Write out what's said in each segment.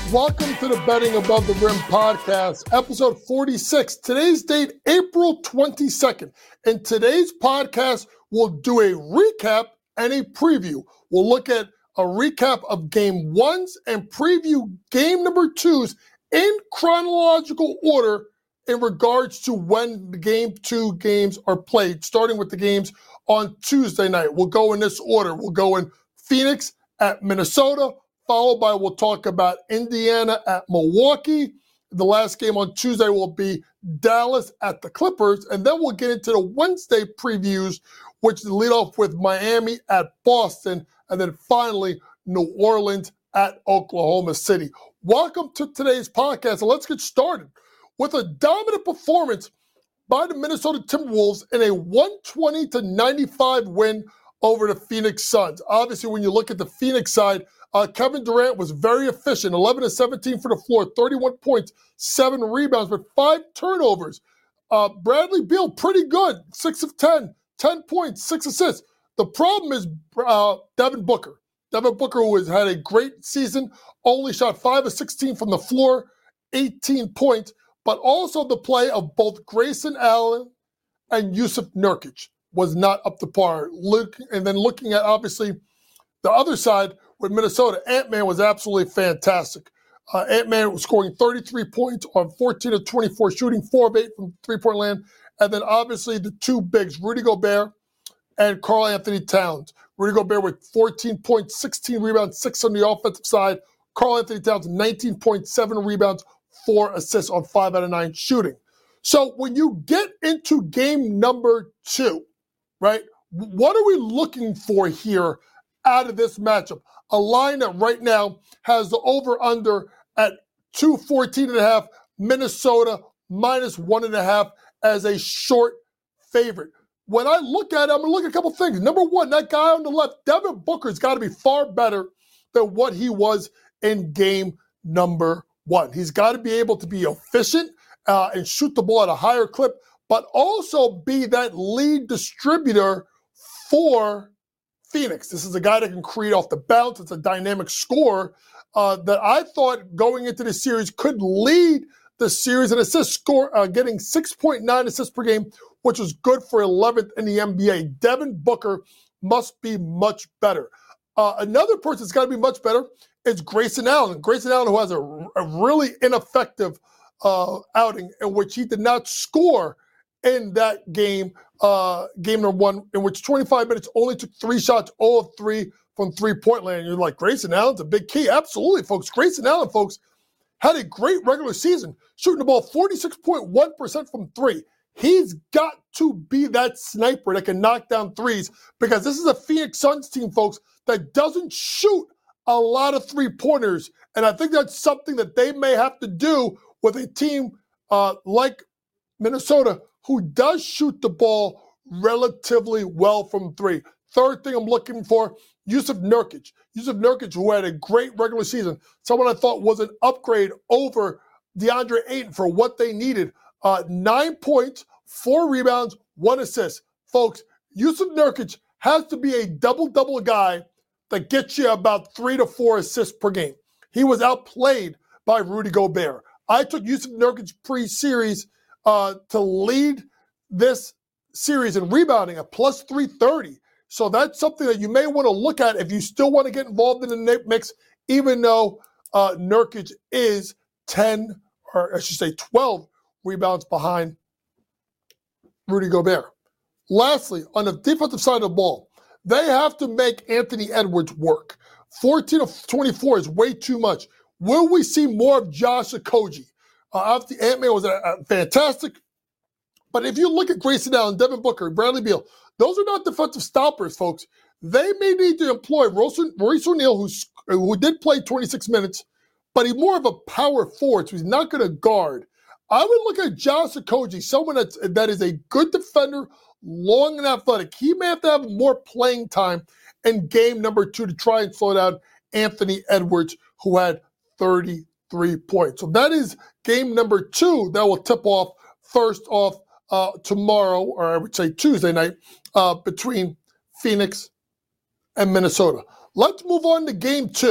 Welcome to the Betting Above the Rim podcast, episode 46. Today's date, April 22nd. In today's podcast, we'll do a recap and a preview. We'll look at a recap of game ones and preview game number twos in chronological order in regards to when the game two games are played, starting with the games on Tuesday night. We'll go in this order. We'll go in Phoenix at Minnesota, followed by we'll talk about Indiana at Milwaukee. The last game on Tuesday will be Dallas at the Clippers. And then we'll get into the Wednesday previews, which lead off with Miami at Boston. And then finally, New Orleans at Oklahoma City. Welcome to today's podcast. And let's get started with a dominant performance by the Minnesota Timberwolves in a 120-95 win over the Phoenix Suns. Obviously, when you look at the Phoenix side, Kevin Durant was very efficient, 11 of 17 for the floor, 31 points, 7 rebounds, but 5 turnovers. Bradley Beal, pretty good, 6 of 10, 10 points, 6 assists. The problem is Devin Booker. Devin Booker, who has had a great season, only shot 5 of 16 from the floor, 18 points, but also the play of both Grayson Allen and Jusuf Nurkic was not up to par. And then looking at, obviously, the other side with Minnesota, Ant-Man was absolutely fantastic. Ant-Man was scoring 33 points on 14 of 24 shooting, 4 of 8 from three-point land. And then obviously the two bigs, Rudy Gobert and Karl Anthony Towns. Rudy Gobert with 14 points, 16 rebounds, 6 on the offensive side. Karl Anthony Towns, 19.7 rebounds, 4 assists on 5 out of 9 shooting. So when you get into game number 2, right, what are we looking for here out of this matchup? A line that right now has the over-under at 214.5, Minnesota minus 1.5 as a short favorite. When I look at it, I'm going to look at a couple things. Number one, that guy on the left, Devin Booker's got to be far better than what he was in game number 1. He's got to be able to be efficient and shoot the ball at a higher clip, but also be that lead distributor for Phoenix. This is a guy that can create off the bounce. It's a dynamic scorer that I thought going into the series could lead the series in assist score, getting 6.9 assists per game, which was good for 11th in the NBA. Devin Booker must be much better. Another person that's got to be much better is Grayson Allen. Grayson Allen, who has a really ineffective outing in which he did not score in that game, game number 1, in which 25 minutes only took 3 shots, 0 of 3 from three-point land. And you're like, Grayson Allen's a big key. Absolutely, folks. Grayson Allen, folks, had a great regular season, shooting the ball 46.1% from 3. He's got to be that sniper that can knock down threes, because this is a Phoenix Suns team, folks, that doesn't shoot a lot of three-pointers. And I think that's something that they may have to do with a team like Minnesota, who does shoot the ball relatively well from 3. Third thing I'm looking for, Jusuf Nurkic. Jusuf Nurkic, who had a great regular season, someone I thought was an upgrade over DeAndre Ayton for what they needed. 9 points, 4 rebounds, 1 assist. Folks, Jusuf Nurkic has to be a double-double guy that gets you about 3 to 4 assists per game. He was outplayed by Rudy Gobert. I took Jusuf Nurkic pre-series to lead this series in rebounding at plus 330. So that's something that you may want to look at if you still want to get involved in the mix, even though Nurkic is 10, or I should say 12 rebounds behind Rudy Gobert. Lastly, on the defensive side of the ball, they have to make Anthony Edwards work. 14 of 24 is way too much. Will we see more of Josh Okogie? Obviously, Ant-Man was fantastic. But if you look at Grayson Allen, Devin Booker, Bradley Beal, those are not defensive stoppers, folks. They may need to employ Maurice O'Neal, who did play 26 minutes, but he's more of a power forward, so he's not going to guard. I would look at Josh Okogie, someone that is a good defender, long and athletic. He may have to have more playing time in game number 2 to try and slow down Anthony Edwards, who had 33 points. So that is game number 2 that will tip off first off tomorrow, or I would say Tuesday night, between Phoenix and Minnesota. Let's move on to game 2.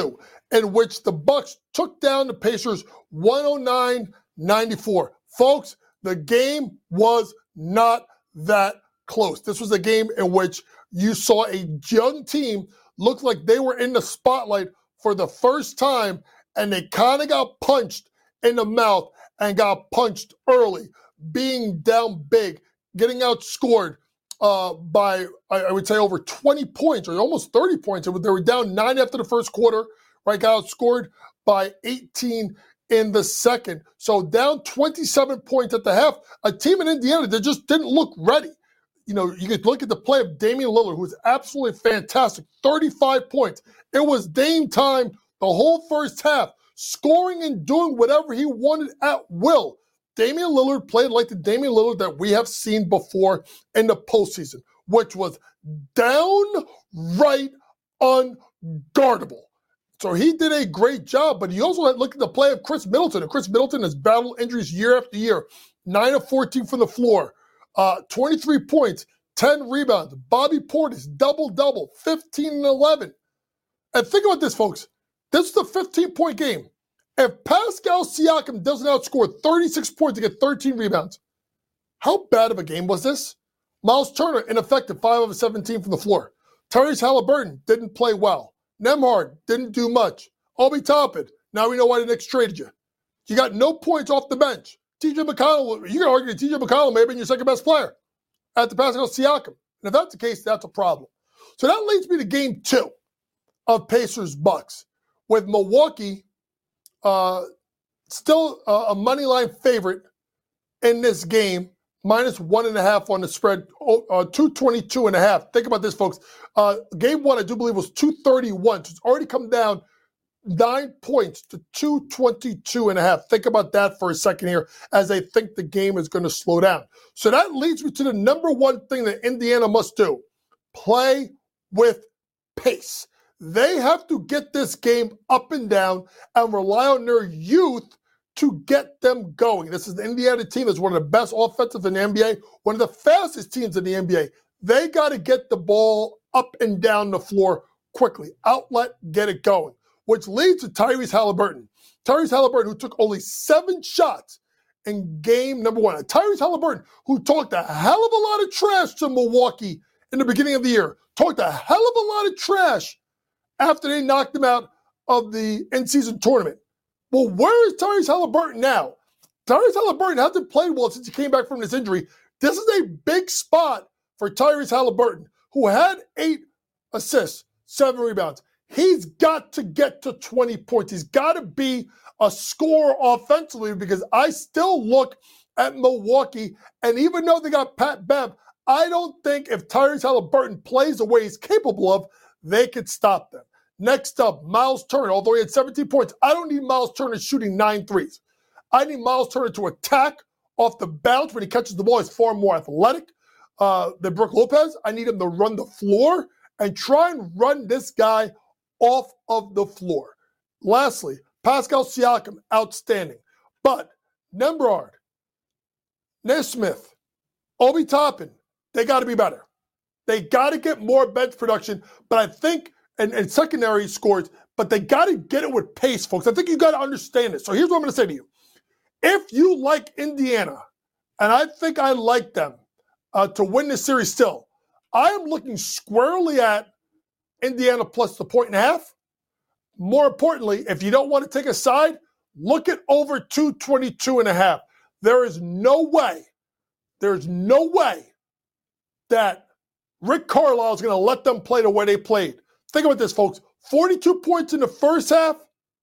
in which the Bucks took down the Pacers 109-94. Folks, the game was not that close. This was a game in which you saw a young team look like they were in the spotlight for the first time, and they kind of got punched in the mouth and got punched early, being down big, getting outscored by, I would say, over 20 points or almost 30 points. They were down 9 after the first quarter, right? Got outscored by 18 in the second. So down 27 points at the half. A team in Indiana that just didn't look ready. You know, you could look at the play of Damian Lillard, who was absolutely fantastic, 35 points. It was Dame time the whole first half, scoring and doing whatever he wanted at will. Damian Lillard played like the Damian Lillard that we have seen before in the postseason, which was downright unguardable. So he did a great job, but he also had looked at the play of Chris Middleton. And Chris Middleton has battled injuries year after year. 9 of 14 from the floor, 23 points, 10 rebounds. Bobby Portis, double-double, 15 and 11. And think about this, folks. This is a 15-point game. If Pascal Siakam doesn't outscore 36 points to get 13 rebounds, how bad of a game was this? Miles Turner, ineffective, 5 of 17 from the floor. Tyrese Halliburton didn't play well. Nembhard didn't do much. Obi Toppin, now we know why the Knicks traded you. You got no points off the bench. TJ McConnell, you can argue that TJ McConnell may have been your second best player after Pascal Siakam. And if that's the case, that's a problem. So that leads me to game 2 of Pacers-Bucks, with Milwaukee still a moneyline favorite in this game, minus 1.5 on the spread, 222.5. Think about this, folks. Game 1, I do believe, was 231. So it's already come down 9 points to 222.5. Think about that for a second here, as I think the game is going to slow down. So that leads me to the number one thing that Indiana must do: play with pace. They have to get this game up and down and rely on their youth to get them going. This is the Indiana team that's one of the best offensive in the NBA, one of the fastest teams in the NBA. They got to get the ball up and down the floor quickly. Outlet, get it going. Which leads to Tyrese Halliburton. Tyrese Halliburton, who took only 7 shots in game number 1. And Tyrese Halliburton, who talked a hell of a lot of trash to Milwaukee in the beginning of the year, talked a hell of a lot of trash after they knocked him out of the in-season tournament. Well, where is Tyrese Halliburton now? Tyrese Halliburton hasn't played well since he came back from this injury. This is a big spot for Tyrese Halliburton, who had 8 assists, 7 rebounds. He's got to get to 20 points. He's got to be a scorer offensively, because I still look at Milwaukee, and even though they got Pat Bev, I don't think if Tyrese Halliburton plays the way he's capable of, they could stop them. Next up, Miles Turner. Although he had 17 points, I don't need Miles Turner shooting 9 threes. I need Miles Turner to attack off the bounce when he catches the ball. He's far more athletic than Brook Lopez. I need him to run the floor and try and run this guy off of the floor. Lastly, Pascal Siakam, outstanding. But Nembhard, Nesmith, Obi Toppin, they got to be better. They got to get more bench production, but I think, and secondary scores, but they got to get it with pace, folks. I think you got to understand it. So here's what I'm going to say to you. If you like Indiana, and I think I like them to win this series still, I am looking squarely at Indiana plus the 1.5. More importantly, if you don't want to take a side, look at over 222.5. There's no way that Rick Carlisle is going to let them play the way they played. Think about this, folks. 42 points in the first half,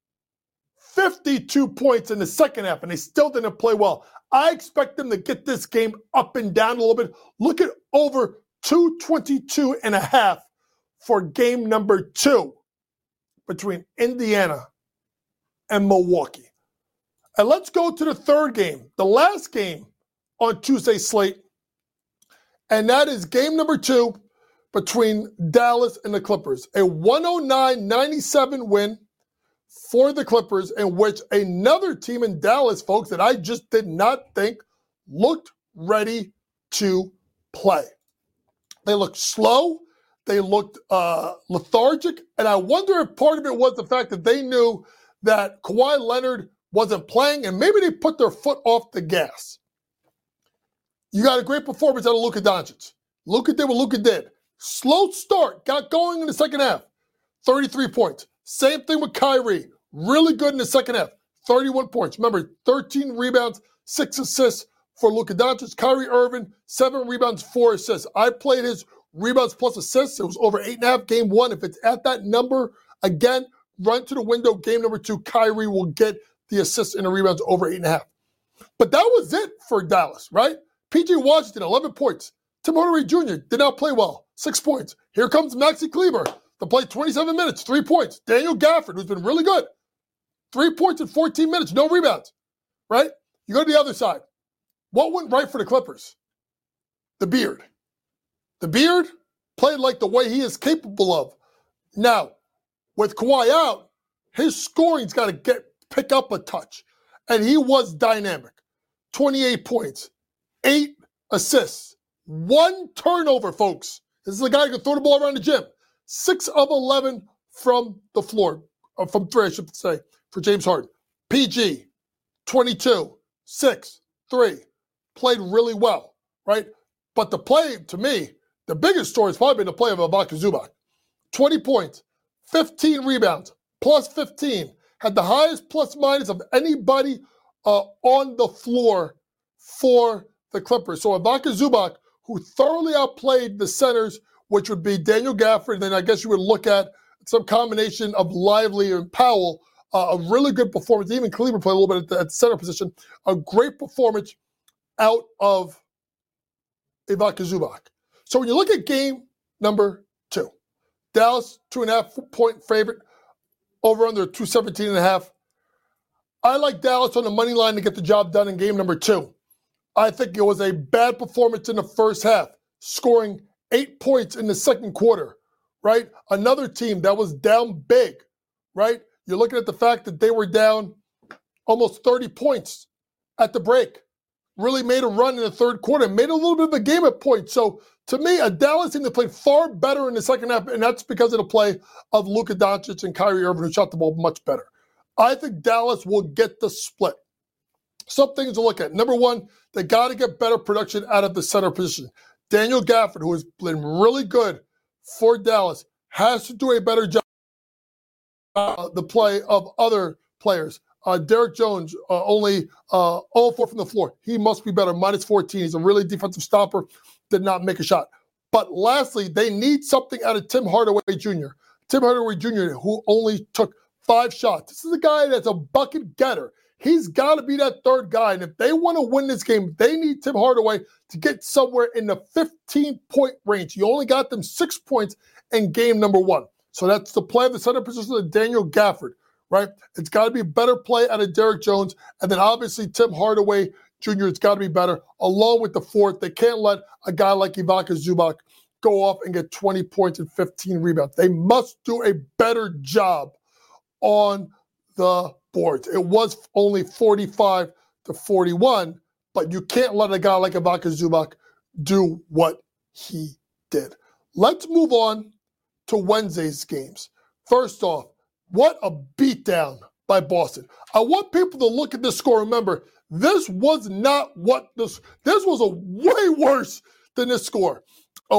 52 points in the second half, and they still didn't play well. I expect them to get this game up and down a little bit. Look at over 222.5 for game number 2 between Indiana and Milwaukee. And let's go to the third game, the last game on Tuesday's slate, and that is game number 2 between Dallas and the Clippers. A 109-97 win for the Clippers, in which another team in Dallas, folks, that I just did not think looked ready to play. They looked slow. they looked lethargic. And I wonder if part of it was the fact that they knew that Kawhi Leonard wasn't playing, and maybe they put their foot off the gas. You got a great performance out of Luka Doncic. Luka did what Luka did. Slow start, got going in the second half, 33 points. Same thing with Kyrie. Really good in the second half, 31 points. Remember, 13 rebounds, 6 assists for Luka Doncic. Kyrie Irving, 7 rebounds, 4 assists. I played his rebounds plus assists. It was over 8.5 game 1. If it's at that number, again, run to the window. Game number 2, Kyrie will get the assists and the rebounds over 8.5. But that was it for Dallas, right? P.J. Washington, 11 points. Tim Hardaway Jr. did not play well, 6 points. Here comes Maxi Kleber to play 27 minutes, 3 points. Daniel Gafford, who's been really good, 3 points in 14 minutes, no rebounds, right? You go to the other side. What went right for the Clippers? The beard. The beard played like the way he is capable of. Now, with Kawhi out, his scoring's got to pick up a touch. And he was dynamic. 28 points, 8 assists, 1 turnover, folks. This is a guy who can throw the ball around the gym. 6 of 11 from the floor, from 3, I should say, for James Harden. PG, 22, 6, 3. Played really well, right? But the play, to me, the biggest story has probably been the play of Ivica Zubac. 20 points, 15 rebounds, plus 15. Had the highest plus minus of anybody on the floor for the Clippers. So Ivica Zubac, who thoroughly outplayed the centers, which would be Daniel Gafford, and then I guess you would look at some combination of Lively and Powell, a really good performance. Even Kleber played a little bit at the center position. A great performance out of Ivica Zubac. So when you look at game number 2, Dallas, 2.5-point favorite, over under 217.5. I like Dallas on the money line to get the job done in game number 2. I think it was a bad performance in the first half, scoring 8 points in the second quarter, right? Another team that was down big, right? You're looking at the fact that they were down almost 30 points at the break. Really made a run in the third quarter, made a little bit of a game at points. So to me, a Dallas team that played far better in the second half, and that's because of the play of Luka Doncic and Kyrie Irving, who shot the ball much better. I think Dallas will get the split. Some things to look at. Number 1, they got to get better production out of the center position. Daniel Gafford, who has been really good for Dallas, has to do a better job the play of other players. Derek Jones, only 0-4 from the floor. He must be better, minus 14. He's a really defensive stopper, did not make a shot. But lastly, they need something out of Tim Hardaway Jr. Tim Hardaway Jr., who only took 5 shots. This is a guy that's a bucket getter. He's got to be that third guy. And if they want to win this game, they need Tim Hardaway to get somewhere in the 15-point range. He only got them 6 points in game number 1. So that's the play of the center position of Daniel Gafford, right? It's got to be a better play out of Derek Jones. And then obviously Tim Hardaway Jr., it's got to be better. Along with the fourth, they can't let a guy like Ivica Zubac go off and get 20 points and 15 rebounds. They must do a better job on the boards. It was only 45-41, but you can't let a guy like Ivica Zubac do what he did. Let's move on to Wednesday's games. First off, what a beatdown by Boston. I want people to look at this score. Remember, this was not what this was a way worse than this score. A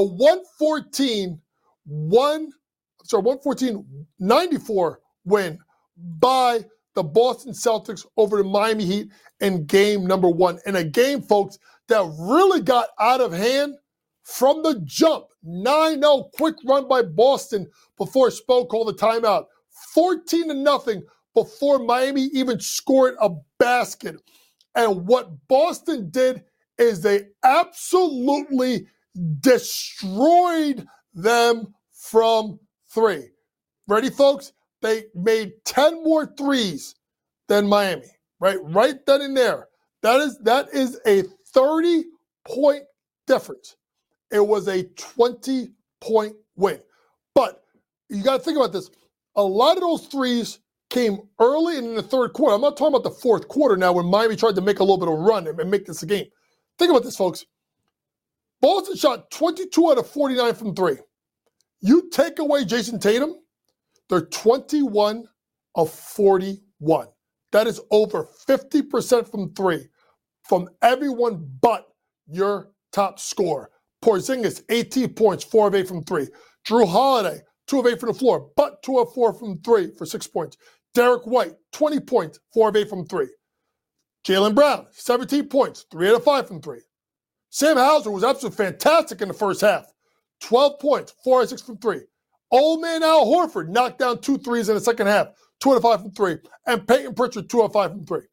114-94 win by the Boston Celtics over the Miami Heat in game number 1. In a game, folks, that really got out of hand from the jump. 9-0, quick run by Boston before Spo called the timeout. 14-0 before Miami even scored a basket. And what Boston did is they absolutely destroyed them from 3. Ready, folks? They made 10 more threes than Miami, right? Right then and there. That is a 30-point difference. It was a 20-point win. But you got to think about this. A lot of those threes came early in the third quarter. I'm not talking about the fourth quarter now when Miami tried to make a little bit of a run and make this a game. Think about this, folks. Boston shot 22 out of 49 from 3. You take away Jason Tatum, they're 21 of 41. That is over 50% from three from everyone but your top scorer. Porzingis, 18 points, 4 of 8 from three. Jrue Holiday, 2 of 8 from the floor, but 2 of 4 from three for 6 points. Derek White, 20 points, 4 of 8 from three. Jaylen Brown, 17 points, 3 out of 5 from three. Sam Hauser was absolutely fantastic in the first half. 12 points, 4 out of 6 from three. Old man Al Horford knocked down 2 threes in the second half, 2 out of 5 from three. And Peyton Pritchard, 2 out of 5 from three.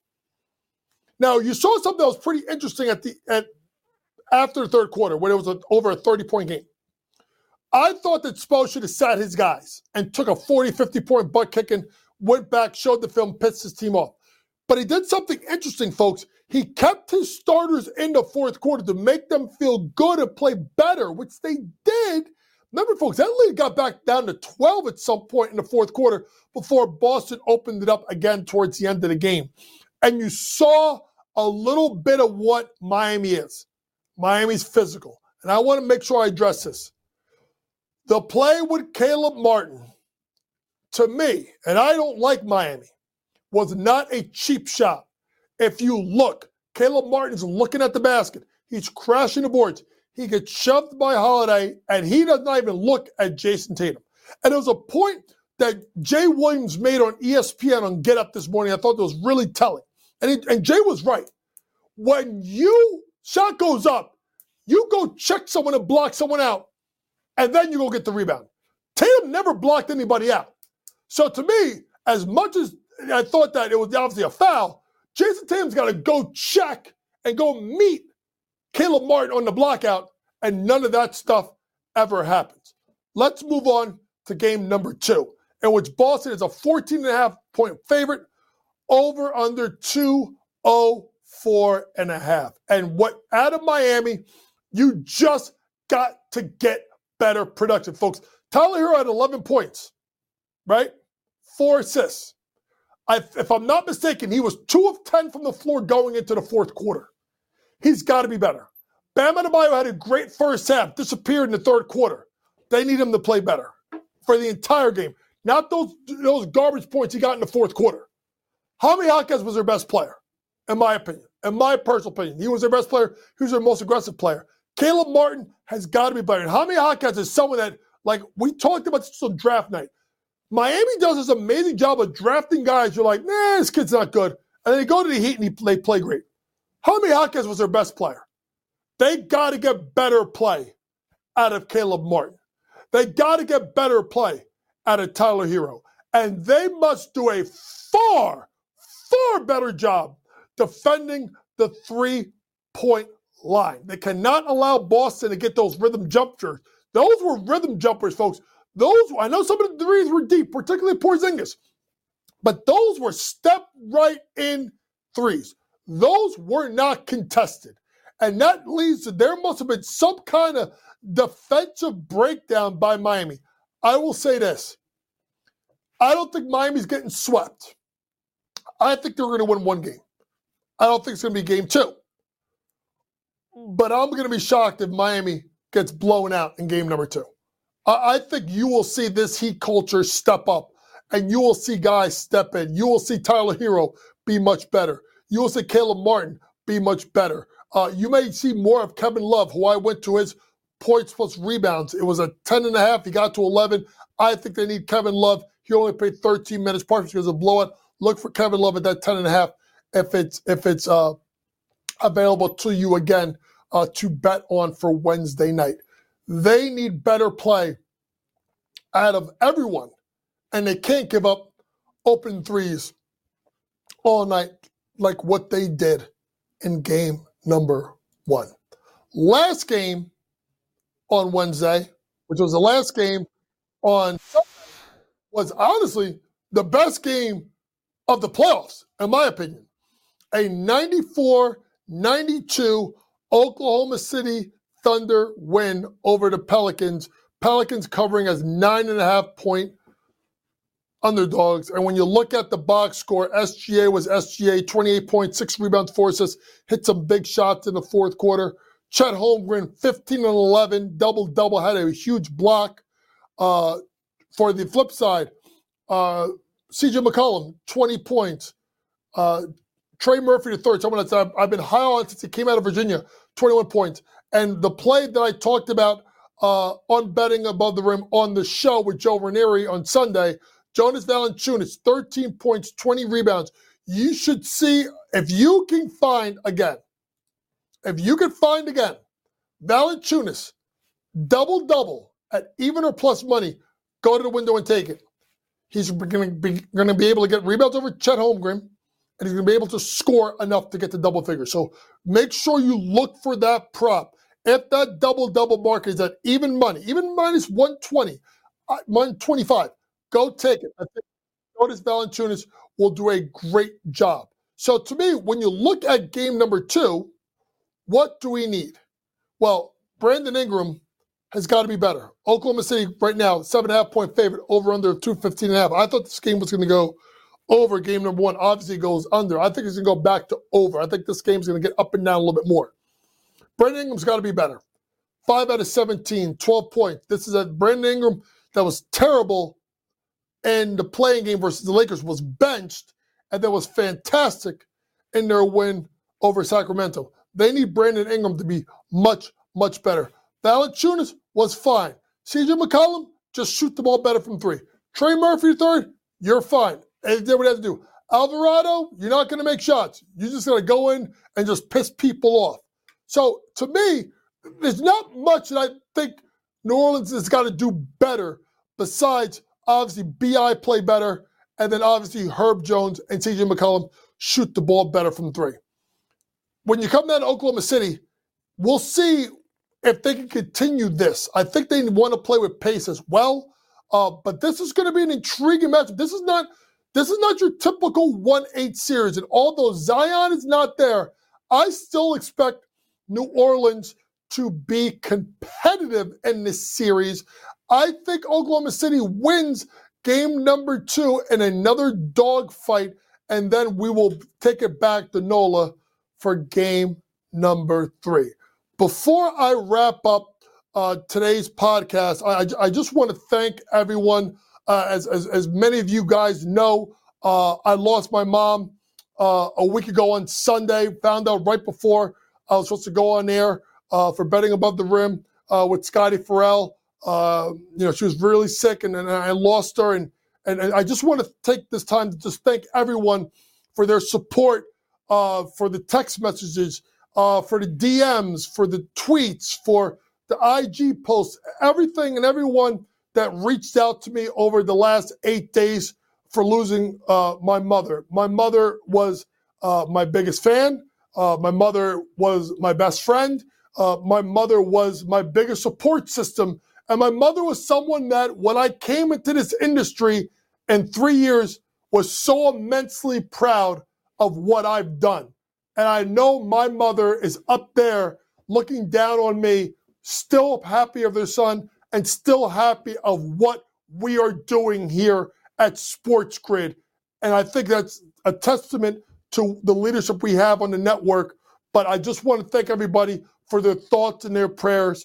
Now, you saw something that was pretty interesting after the third quarter when it was over a 30-point game. I thought that Spo should have sat his guys and took a 40, 50-point butt kicking, went back, showed the film, pissed his team off. But he did something interesting, folks. He kept his starters in the fourth quarter to make them feel good and play better, which they did. Remember, folks, that lead got back down to 12 at some point in the fourth quarter before Boston opened it up again towards the end of the game. And you saw a little bit of what Miami is. Miami's physical. And I want to make sure I address this. The play with Caleb Martin, to me, and I don't like Miami, was not a cheap shot. If you look, Caleb Martin's looking at the basket. He's crashing the boards. He gets shoved by Holiday, and he does not even look at Jason Tatum. And there was a point that Jay Williams made on ESPN on Get Up this morning. I thought that was really telling. And Jay was right. When shot goes up, you go check someone and block someone out, and then you go get the rebound. Tatum never blocked anybody out. So to me, as much as I thought that it was obviously a foul, Jason Tatum's got to go check and go meet Caleb Martin on the blockout, and none of that stuff ever happens. Let's move on to game number 2, in which Boston is a 14.5-point favorite, over under 204.5. And what out of Miami, you just got to get better production, folks. Tyler Hero had 11 points, right? 4 assists. If I'm not mistaken, he was 2 of 10 from the floor going into the fourth quarter. He's got to be better. Bam Adebayo had a great first half, disappeared in the third quarter. They need him to play better for the entire game. Not those garbage points he got in the fourth quarter. Jaime Jaquez was their best player, in my opinion. In my personal opinion, he was their best player. He was their most aggressive player. Caleb Martin has got to be better. And Jaime Jaquez is someone that, like we talked about this on draft night, Miami does this amazing job of drafting guys. You're like, nah, this kid's not good. And then they go to the Heat and they play great. Jaime Jaquez was their best player. They got to get better play out of Caleb Martin. They got to get better play out of Tyler Hero. And they must do a far, far better job defending the three-point line. They cannot allow Boston to get those rhythm jumpers. Those were rhythm jumpers, folks. I know some of the threes were deep, particularly Porzingis, but those were step right in threes. Those were not contested. And that leads to there must have been some kind of defensive breakdown by Miami. I will say this. I don't think Miami's getting swept. I think they're going to win one game. I don't think it's going to be game 2. But I'm going to be shocked if Miami gets blown out in game number 2. I think you will see this Heat culture step up, and you will see guys step in. You will see Tyler Hero be much better. You will see Caleb Martin be much better. You may see more of Kevin Love, who I went to his points plus rebounds. It was a 10.5. He got to 11. I think they need Kevin Love. He only played 13 minutes, partially because of blowout. Look for Kevin Love at that 10.5 if it's available to you again to bet on for Wednesday night. They need better play out of everyone, and they can't give up open threes all night like what they did in game number 1. Last game on Wednesday, which was the last game on Sunday, was honestly the best game of the playoffs, in my opinion. A 94-92 Oklahoma City Thunder win over the Pelicans. Pelicans covering as 9.5-point underdogs. And when you look at the box score, SGA was SGA, 28 points, 6 rebounds, 4 assists, hit some big shots in the fourth quarter. Chet Holmgren, 15 and 11, double-double, had a huge block. For the flip side, CJ McCollum, 20 points. Trey Murphy III, someone that I've been high on since he came out of Virginia, 21 points. And the play that I talked about on Betting Above the Rim on the show with Joe Ranieri on Sunday, Jonas Valanciunas, 13 points, 20 rebounds. You should see, if you can find again, Valanciunas, double-double at even or plus money, go to the window and take it. He's going to be able to get rebounds over Chet Holmgren, and he's going to be able to score enough to get to double figures. So make sure you look for that prop. If that double-double market is at even money, even minus 120, 125, go take it. I think Jonas Valanciunas will do a great job. So to me, when you look at game number 2, what do we need? Well, Brandon Ingram has got to be better. Oklahoma City right now, 7.5-point favorite, over under 215.5. I thought this game was going to go over game number 1. Obviously, it goes under. I think it's going to go back to over. I think this game's going to get up and down a little bit more. Brandon Ingram's got to be better. 5 out of 17, 12 points. This is a Brandon Ingram that was terrible in the playing game versus the Lakers, was benched, and that was fantastic in their win over Sacramento. They need Brandon Ingram to be much, much better. Valanciunas was fine. CJ McCollum, just shoot the ball better from 3. Trey Murphy III, you're fine. And he did what he had to do. Alvarado, you're not going to make shots. You're just going to go in and just piss people off. So, to me, there's not much that I think New Orleans has got to do better besides, obviously, B.I. play better, and then, obviously, Herb Jones and C.J. McCollum shoot the ball better from 3. When you come down to Oklahoma City, we'll see if they can continue this. I think they want to play with pace as well, but this is going to be an intriguing matchup. This is not your typical 1-8 series, and although Zion is not there, I still expect New Orleans to be competitive in this series. I think Oklahoma City wins game number 2 in another dogfight, and then we will take it back to NOLA for game number 3. Before I wrap up today's podcast, I just want to thank everyone. As many of you guys know, I lost my mom a week ago on Sunday. Found out right before I was supposed to go on air for Betting Above the Rim with Scotty Farrell. She was really sick, and I lost her. And I just want to take this time to just thank everyone for their support, for the text messages, for the DMs, for the tweets, for the IG posts, everything and everyone that reached out to me over the last 8 days for losing my mother. My mother was my biggest fan. My mother was my best friend. My mother was my biggest support system. And my mother was someone that, when I came into this industry in 3 years, was so immensely proud of what I've done. And I know my mother is up there looking down on me, still happy of their son, and still happy of what we are doing here at Sports Grid. And I think that's a testament to the leadership we have on the network. But I just want to thank everybody for their thoughts and their prayers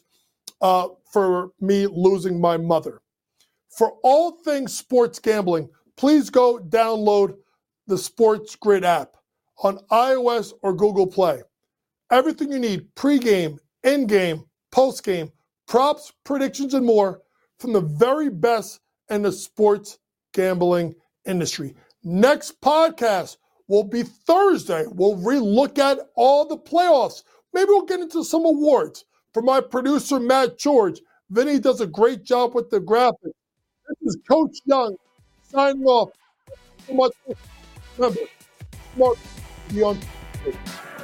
for me losing my mother. For all things sports gambling, please go download the Sports Grid app on iOS or Google Play. Everything you need, pregame, in-game, post-game, props, predictions, and more from the very best in the sports gambling industry. Next podcast will be Thursday. We'll re-look at all the playoffs. Maybe we'll get into some awards. For my producer, Matt George, Vinny does a great job with the graphics. This is Coach Young signing off. Thank you so much. Remember, smart beyond.